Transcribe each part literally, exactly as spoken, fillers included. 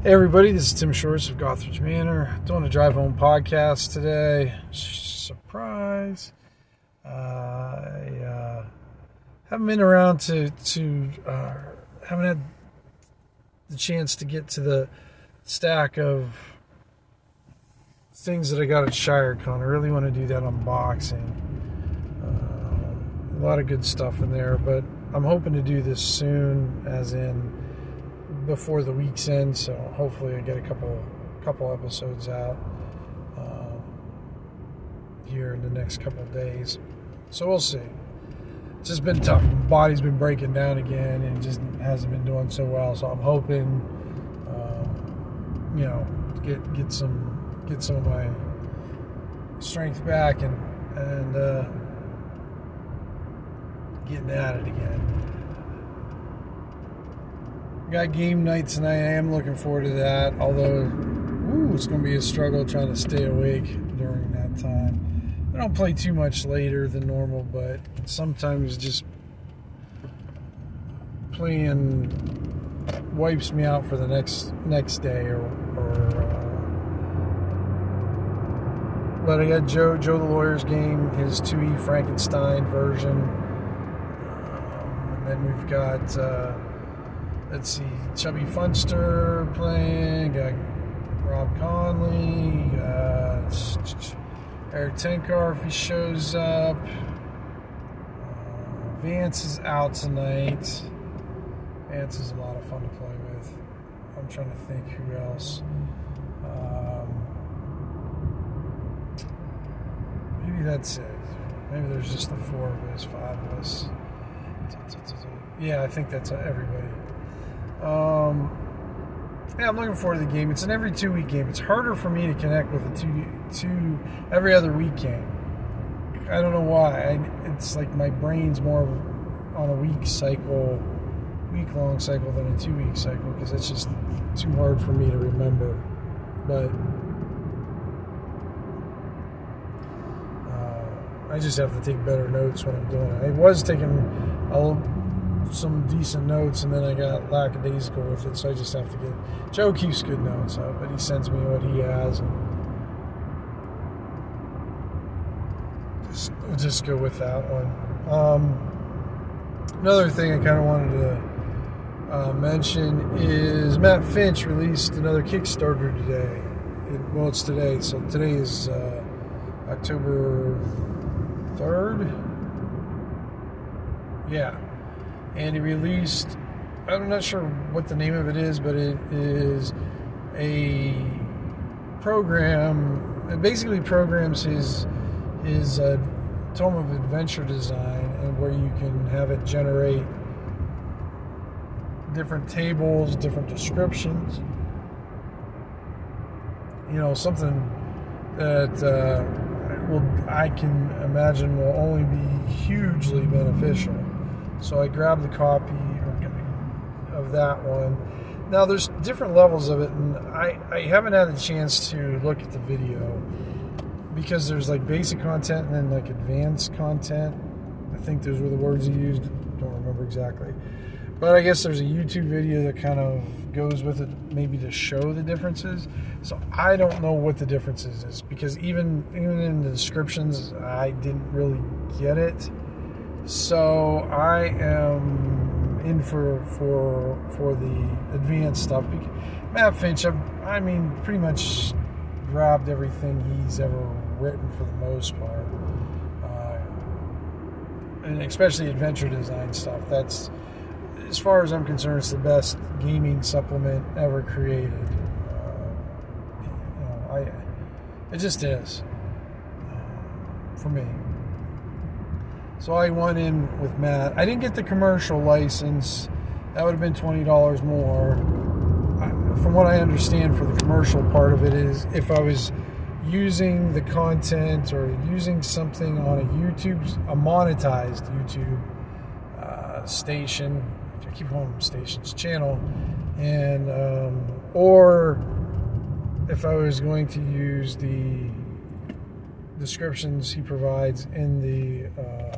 Hey everybody, this is Tim Shorts of Gothridge Manor, doing a drive home podcast today. Surprise. Uh, I uh, haven't been around to, to uh, haven't had the chance to get to the stack of things that I got at ShireCon. I really want to do that unboxing. Uh, a lot of good stuff in there, but I'm hoping to do this soon, as in before the week's end, so hopefully I get a couple couple episodes out um, here in the next couple of days. So we'll see. It's just been tough. My body's been breaking down again and just hasn't been doing so well. So I'm hoping, um, you know, get get some get some of my strength back and and uh, getting at it again. Got game night tonight. I am looking forward to that, although ooh, it's going to be a struggle trying to stay awake during that time. I don't play too much later than normal, but sometimes just playing wipes me out for the next next day. Or, or uh, but I got Joe Joe the Lawyer's game, his two E Frankenstein version, um, and then we've got. Uh, Let's see, Chubby Funster playing, got Rob Conley, got Eric Tenkar if he shows up. Uh, Vance is out tonight. Vance is a lot of fun to play with. I'm trying to think who else. Um, maybe that's it. Maybe there's just the four of us, five of us. Yeah, I think that's everybody. Um, yeah, I'm looking forward to the game. It's an every two week game. It's harder for me to connect with a two, two every other week game. I don't know why. I, it's like my brain's more of on a week cycle, week long cycle than a two week cycle, because it's just too hard for me to remember. But uh, I just have to take better notes when I'm doing it. I was taking a some decent notes, and then I got lackadaisical with it, so I just have to get Joe keeps good notes up, but he sends me what he has, and just, just go with that one. Um, another thing I kind of wanted to uh, mention is Matt Finch released another Kickstarter today. It, well, it's today, so today is uh, October third. Yeah. And he released, I'm not sure what the name of it is, but it is a program. It basically programs his his uh, tome of adventure design, and where you can have it generate different tables, different descriptions. You know, something that uh, will I can imagine will only be hugely beneficial. So I grabbed the copy of that one. Now there's different levels of it, and I, I haven't had a chance to look at the video, because there's like basic content and then like advanced content. I think those were the words he used. Don't remember exactly. But I guess there's a YouTube video that kind of goes with it, maybe to show the differences. So I don't know what the differences is, because even even in the descriptions, I didn't really get it. So I am in for for for the advanced stuff. Matt Finch, I mean, pretty much grabbed everything he's ever written for the most part, uh, and especially adventure design stuff. That's, as far as I'm concerned, it's the best gaming supplement ever created. Uh, you know, I it just is uh, for me. So I went in with Matt. I didn't get the commercial license. That would have been twenty dollars more. I, from what I understand, for the commercial part of it, is if I was using the content or using something on a YouTube, a monetized YouTube uh, station, I keep calling them stations, channel, and um, or if I was going to use the descriptions he provides in the uh,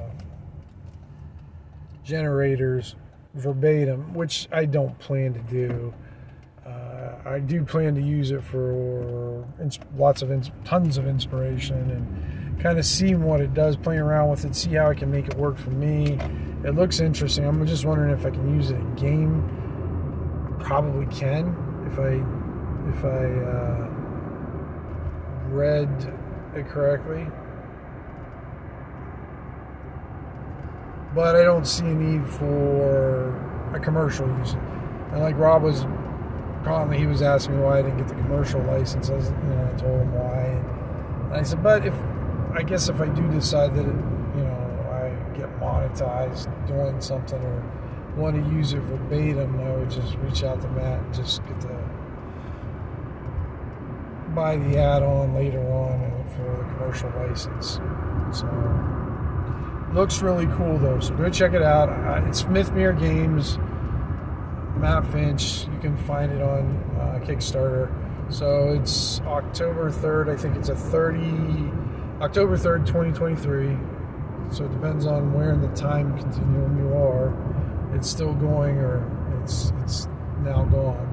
generators verbatim, which I don't plan to do. Uh, I do plan to use it for lots of tons of inspiration and kind of seeing what it does, playing around with it, see how I can make it work for me. It looks interesting. I'm just wondering if I can use it in game. Probably can if I if I uh, read it correctly. But I don't see a need for a commercial use. And like Rob was calling, he was asking me why I didn't get the commercial license. I, was, you know, I told him why. And I said, but if I guess if I do decide that it, you know, I get monetized doing something or want to use it verbatim, I would just reach out to Matt and just get the buy the add-on later on for the commercial license. So looks really cool though, so go check it out. Uh, it's Mythmere Games, Matt Finch. You can find it on uh, Kickstarter. So it's October third. I think it's a thirty October third, twenty twenty-three. So it depends on where in the time continuum you are. It's still going, or it's it's now gone.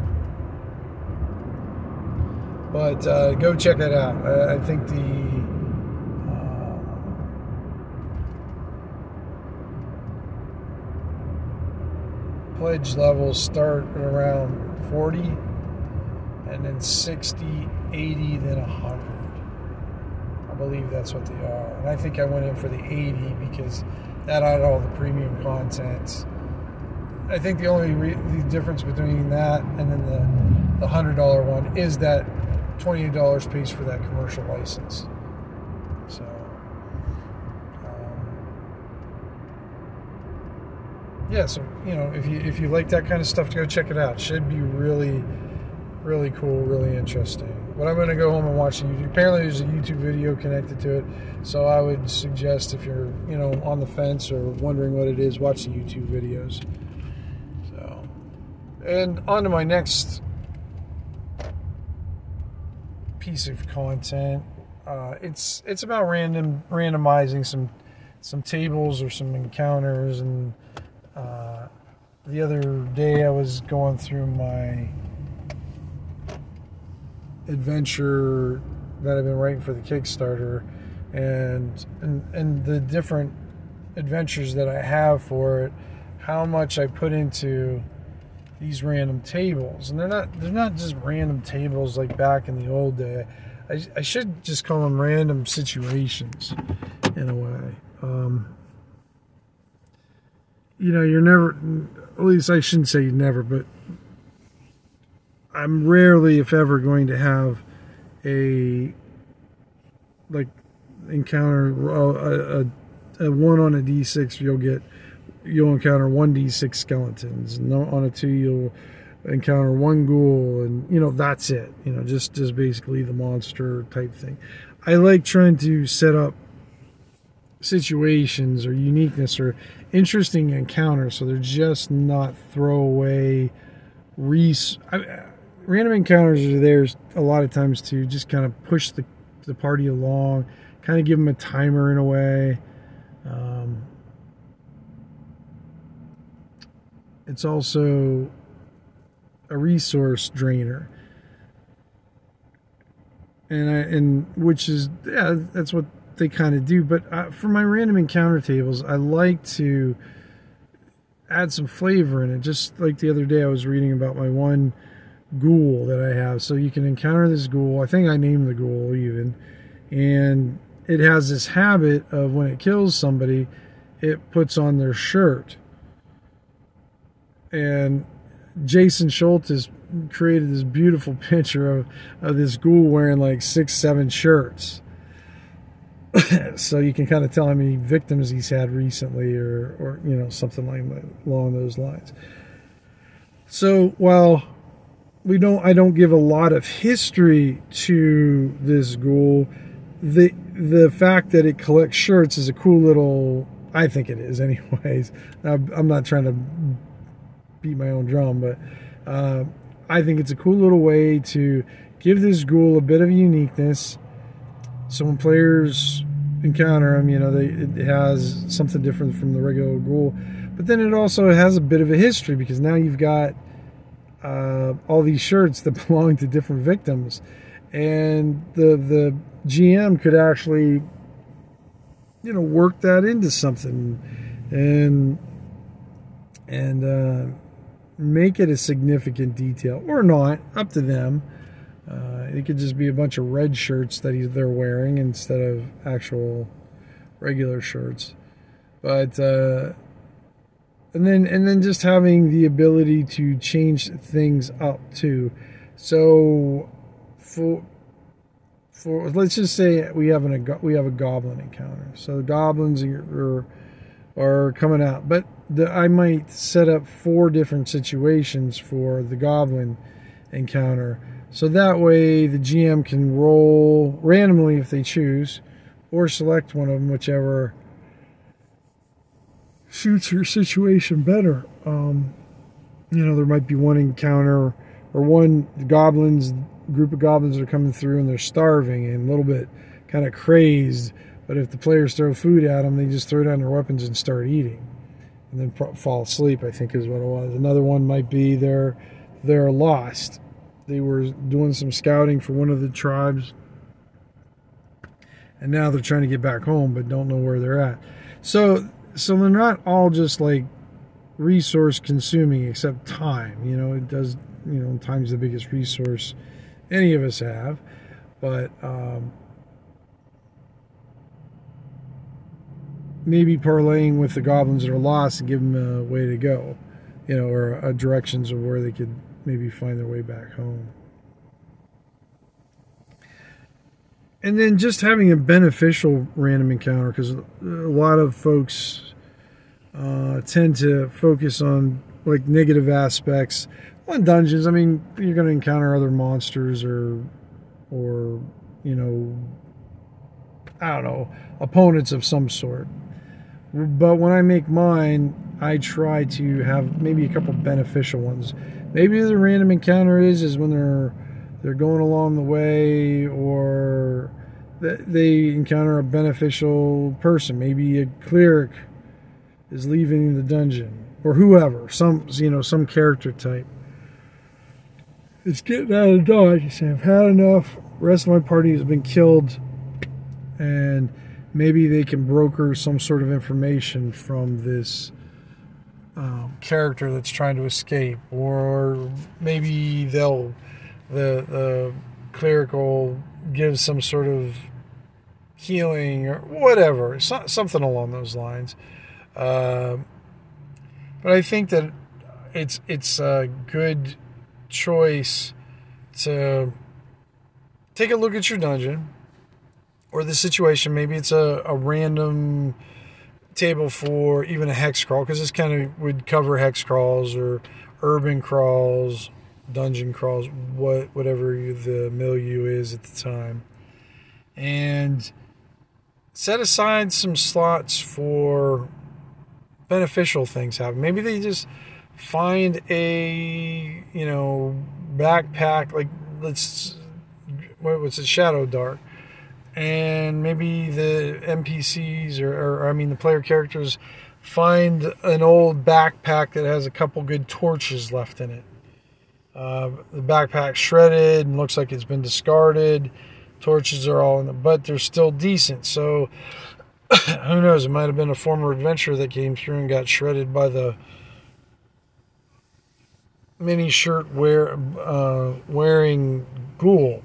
But uh, go check that out. I, I think the pledge levels start at around forty, and then sixty, eighty, then one hundred. I believe that's what they are. And I think I went in for the eighty because that had all the premium content. I think the only re- the difference between that and then the, the one hundred dollar one is that twenty-eight dollars pays for that commercial license. So yeah, so, you know, if you if you like that kind of stuff, go check it out. It should be really, really cool, really interesting. But I'm going to go home and watch the YouTube. Apparently there's a YouTube video connected to it, so I would suggest if you're, you know, on the fence or wondering what it is, watch the YouTube videos. So, and on to my next piece of content. Uh, it's it's about random randomizing some some tables or some encounters. And Uh, the other day I was going through my adventure that I've been writing for the Kickstarter, and, and and the different adventures that I have for it, how much I put into these random tables. And they're not they're not just random tables like back in the old day. I, I should just call them random situations in a way. Um, You know, you're never, at least I shouldn't say never, but I'm rarely, if ever, going to have a, like, encounter a, a, a one on a D six, you'll get, you'll encounter one D six skeletons. No, on a two, you'll encounter one ghoul, and, you know, that's it. You know, just, just basically the monster type thing. I like trying to set up situations or uniqueness or interesting encounters, so they're just not throwaway res- I, random encounters are there a lot of times to just kind of push the, the party along, kind of give them a timer in a way. Um, it's also a resource drainer, and I, and which is, yeah, that's what they kind of do. But uh, for my random encounter tables, I like to add some flavor in it. Just like the other day, I was reading about my one ghoul that I have. So you can encounter this ghoul. I think I named the ghoul even, and it has this habit of when it kills somebody, it puts on their shirt. And Jason Schultz has created this beautiful picture of, of this ghoul wearing like six, seven shirts. So you can kind of tell how many victims he's had recently, or, or you know, something like that, along those lines. So while we don't, I don't give a lot of history to this ghoul, the the fact that it collects shirts is a cool little. I think it is, anyways. I'm not trying to beat my own drum, but uh, I think it's a cool little way to give this ghoul a bit of uniqueness. So when players encounter him, you know, they, it has something different from the regular ghoul. But then it also has a bit of a history, because now you've got uh, all these shirts that belong to different victims, and the the G M could actually, you know, work that into something, and and uh, make it a significant detail or not, up to them. Uh, it could just be a bunch of red shirts that he's, they're wearing instead of actual regular shirts. But uh, and then and then just having the ability to change things up too. So for for let's just say we have an we have a goblin encounter. So goblins are are coming out, but the, I might set up four different situations for the goblin encounter. So that way the G M can roll randomly if they choose, or select one of them, whichever suits your situation better. Um, you know, there might be one encounter or one goblins, group of goblins that are coming through and they're starving and a little bit kind of crazed. But if the players throw food at them, they just throw down their weapons and start eating, and then fall asleep, I think is what it was. Another one might be they're they're lost. They were doing some scouting for one of the tribes, and now they're trying to get back home, but don't know where they're at. So, so they're not all just like resource consuming, except time. You know, it does. You know, time's the biggest resource any of us have, but um, maybe parlaying with the goblins that are lost and give them a way to go. You know, or uh, directions of where they could maybe find their way back home. And then just having a beneficial random encounter, because a lot of folks uh, tend to focus on like negative aspects on dungeons. I mean, you're going to encounter other monsters or, or you know, I don't know, opponents of some sort. But when I make mine, I try to have maybe a couple beneficial ones. Maybe the random encounter is is when they're they're going along the way, or they encounter a beneficial person. Maybe a cleric is leaving the dungeon, or whoever, some you know some character type. It's getting out of dodge. You say, I've had enough. The rest of my party has been killed, and maybe they can broker some sort of information from this Um, character that's trying to escape, or maybe they'll the the cleric will give some sort of healing or whatever, so, something along those lines. Uh, but I think that it's it's a good choice to take a look at your dungeon or the situation. Maybe it's a, a random table for even a hex crawl, because this kind of would cover hex crawls or urban crawls, dungeon crawls, what whatever the milieu is at the time, and set aside some slots for beneficial things happen. Maybe they just find a you know backpack, like let's what was it, Shadow Dark. And maybe the N P Cs or, or I mean the player characters find an old backpack that has a couple good torches left in it. Uh, the backpack's shredded and looks like it's been discarded. Torches are all in it, but they're still decent. So who knows? It might have been a former adventurer that came through and got shredded by the mini shirt wear uh, wearing ghoul.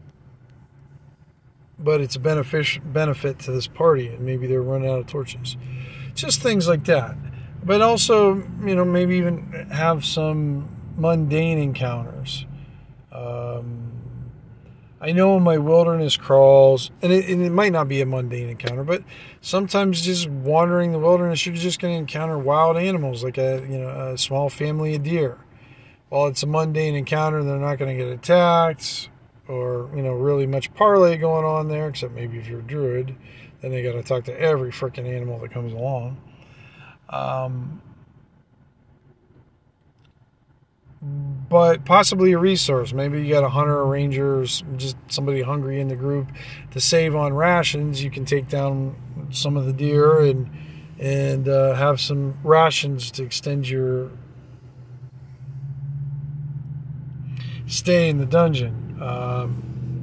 But it's a benefic- benefit to this party, and maybe they're running out of torches. Just things like that. But also, you know, maybe even have some mundane encounters. Um, I know in my wilderness crawls, and it, and it might not be a mundane encounter, but sometimes just wandering the wilderness, you're just going to encounter wild animals, like a you know a small family of deer. While it's a mundane encounter, they're not going to get attacked, or, you know, really much parlay going on there, except maybe if you're a druid, then they got to talk to every freaking animal that comes along. Um, but possibly a resource. Maybe you got a hunter, a ranger, or just somebody hungry in the group to save on rations. You can take down some of the deer and and uh, have some rations to extend your stay in the dungeon. Um,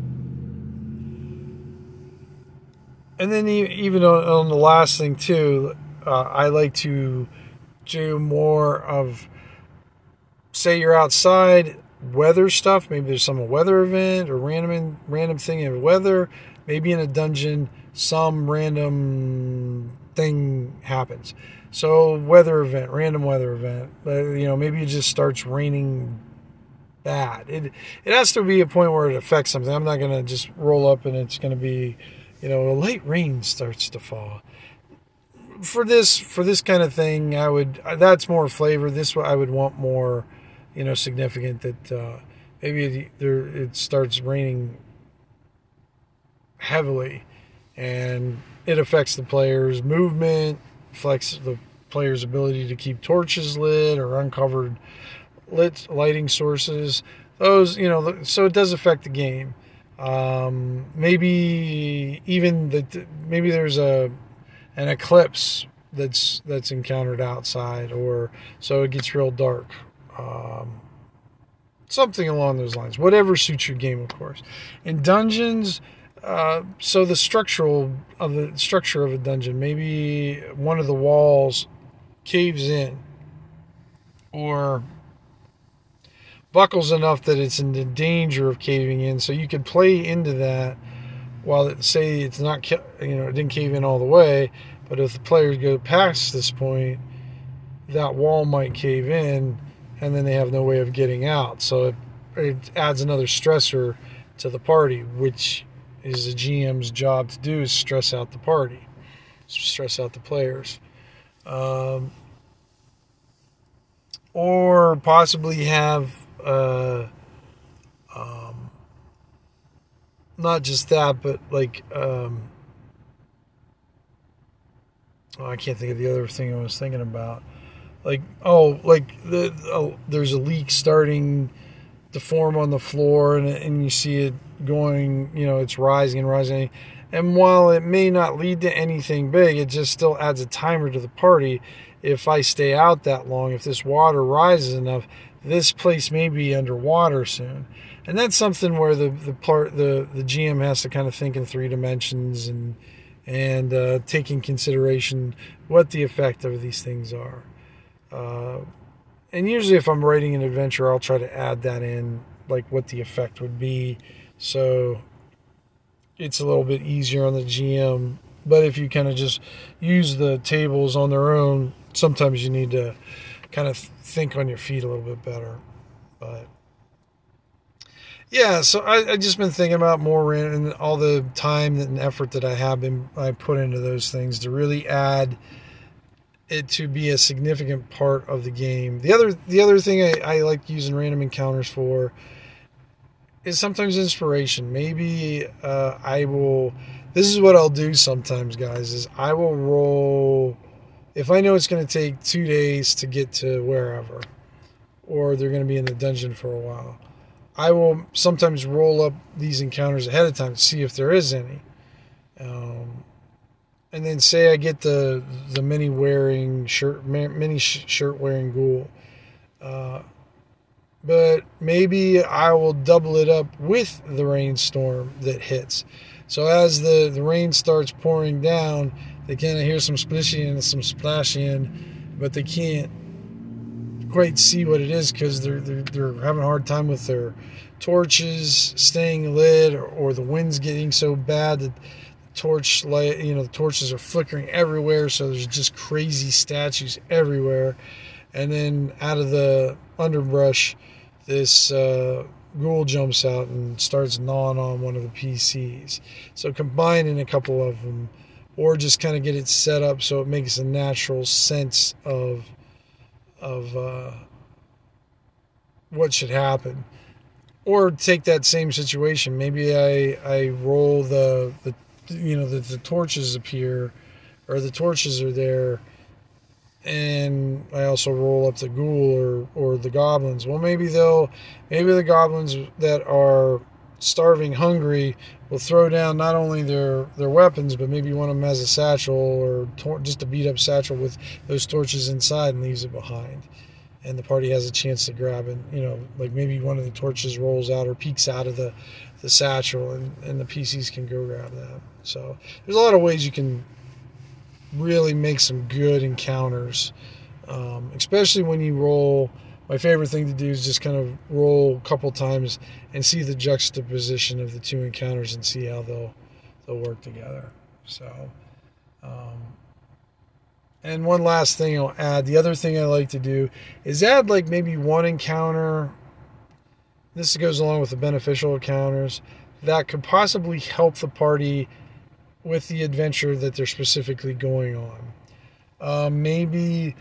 and then even on, on the last thing too, uh, I like to do more of, say you're outside, weather stuff. Maybe there's some weather event or random random thing in weather. Maybe in a dungeon, some random thing happens. So weather event, random weather event. Uh, you know, maybe it just starts raining bad. It it has to be a point where it affects something. I'm not gonna just roll up and it's gonna be, you know, a light rain starts to fall. For this for this kind of thing, I would that's more flavor. This I would want more, you know, significant that uh, maybe it, there it starts raining heavily, and it affects the player's movement, affects the player's ability to keep torches lit or uncovered lit lighting sources. Those, you know, so it does affect the game. Um, maybe even that maybe there's a an eclipse that's that's encountered outside, or so it gets real dark. Um, something along those lines. Whatever suits your game, of course. In dungeons, uh, so the structural of the structure of a dungeon, maybe one of the walls caves in, or buckles enough that it's in the danger of caving in. So you could play into that. While it, say it's not, you know, it didn't cave in all the way, but if the players go past this point, that wall might cave in, and then they have no way of getting out. So it, it adds another stressor to the party, which is the G M's job to do, is stress out the party, stress out the players. Um, or possibly have uh, um, not just that, but like um, oh, I can't think of the other thing I was thinking about. Like, oh, like the oh, there's a leak starting to form on the floor, and and you see it going, you know, it's rising and rising. And while it may not lead to anything big, it just still adds a timer to the party. If I stay out that long, if this water rises enough, this place may be underwater soon. And that's something where the the part the, the G M has to kind of think in three dimensions and and uh, take in consideration what the effect of these things are. Uh, and usually, if I'm writing an adventure, I'll try to add that in, like what the effect would be, so it's a little bit easier on the G M. But if you kind of just use the tables on their own, sometimes you need to kind of think on your feet a little bit better. But yeah, so I, I just been thinking about more and all the time and effort that I have been I put into those things to really add it to be a significant part of the game. The other the other thing I, I like using random encounters for is sometimes inspiration. Maybe uh, I will. This is what I'll do sometimes, guys. Is I will roll. If I know it's going to take two days to get to wherever, or they're going to be in the dungeon for a while, I will sometimes roll up these encounters ahead of time to see if there is any. Um, and then say I get the the mini wearing shirt, mini shirt wearing ghoul, uh, but maybe I will double it up with the rainstorm that hits. So as the the rain starts pouring down, they kind of hear some splishing and some splashing, but they can't quite see what it is because they're, they're they're having a hard time with their torches staying lit, or, or the wind's getting so bad that the torch light, you know, the torches are flickering everywhere. So there's just crazy statues everywhere, and then out of the underbrush, this uh, ghoul jumps out and starts gnawing on one of the P Cs. So combining a couple of them, or just kind of get it set up so it makes a natural sense of of uh, what should happen. Or take that same situation. Maybe I I roll the, the you know the, the torches appear, or the torches are there, and I also roll up the ghoul or or the goblins. Well, maybe they'll maybe the goblins that are starving, hungry, will throw down not only their their weapons, but maybe one of them has a satchel, or tor- just a beat up satchel with those torches inside and leaves it behind. and the party has a chance to grab it. You know, like maybe one of the torches rolls out or peeks out of the, the satchel, and, and the P Cs can go grab that. So there's a lot of ways you can really make some good encounters, um, especially when you roll. My favorite thing to do is just kind of roll a couple times and see the juxtaposition of the two encounters and see how they'll they'll work together. So, um, and one last thing I'll add. The other thing I like to do is add like maybe one encounter. This goes along with the beneficial encounters that could possibly help the party with the adventure that they're specifically going on. Uh, maybe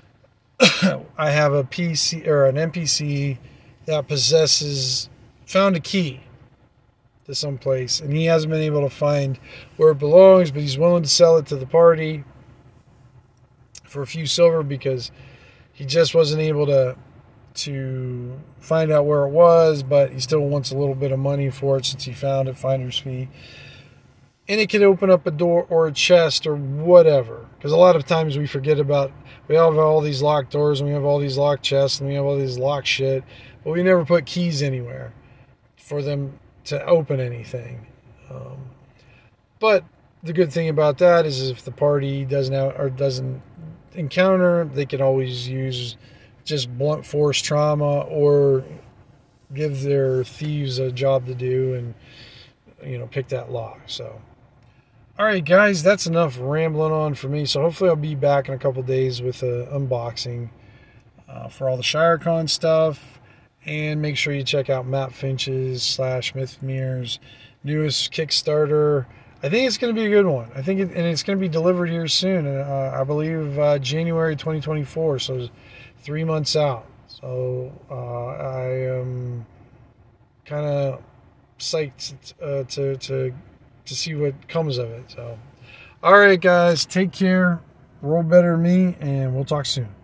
I have a P C or an N P C that possesses, found a key to some place, and he hasn't been able to find where it belongs, but he's willing to sell it to the party for a few silver because he just wasn't able to to find out where it was, but he still wants a little bit of money for it since he found it, finder's fee. And it can open up a door or a chest or whatever. Because a lot of times we forget about, we have all these locked doors and we have all these locked chests and we have all these locked shit, but we never put keys anywhere for them to open anything. Um, but the good thing about that is if the party doesn't have, or doesn't encounter, they can always use just blunt force trauma or give their thieves a job to do and, you know, pick that lock. So, all right, guys, that's enough rambling on for me. So hopefully I'll be back in a couple days with an unboxing uh, for all the ShireCon stuff. And make sure you check out Matt Finch's slash Mythmir's newest Kickstarter. I think it's going to be a good one. I think, it, and it's going to be delivered here soon. Uh, I believe uh, January twenty twenty-four, so three months out. So uh, I am kind of psyched uh, to to to see what comes of it. So, all right, guys, take care. Roll better than me, and we'll talk soon.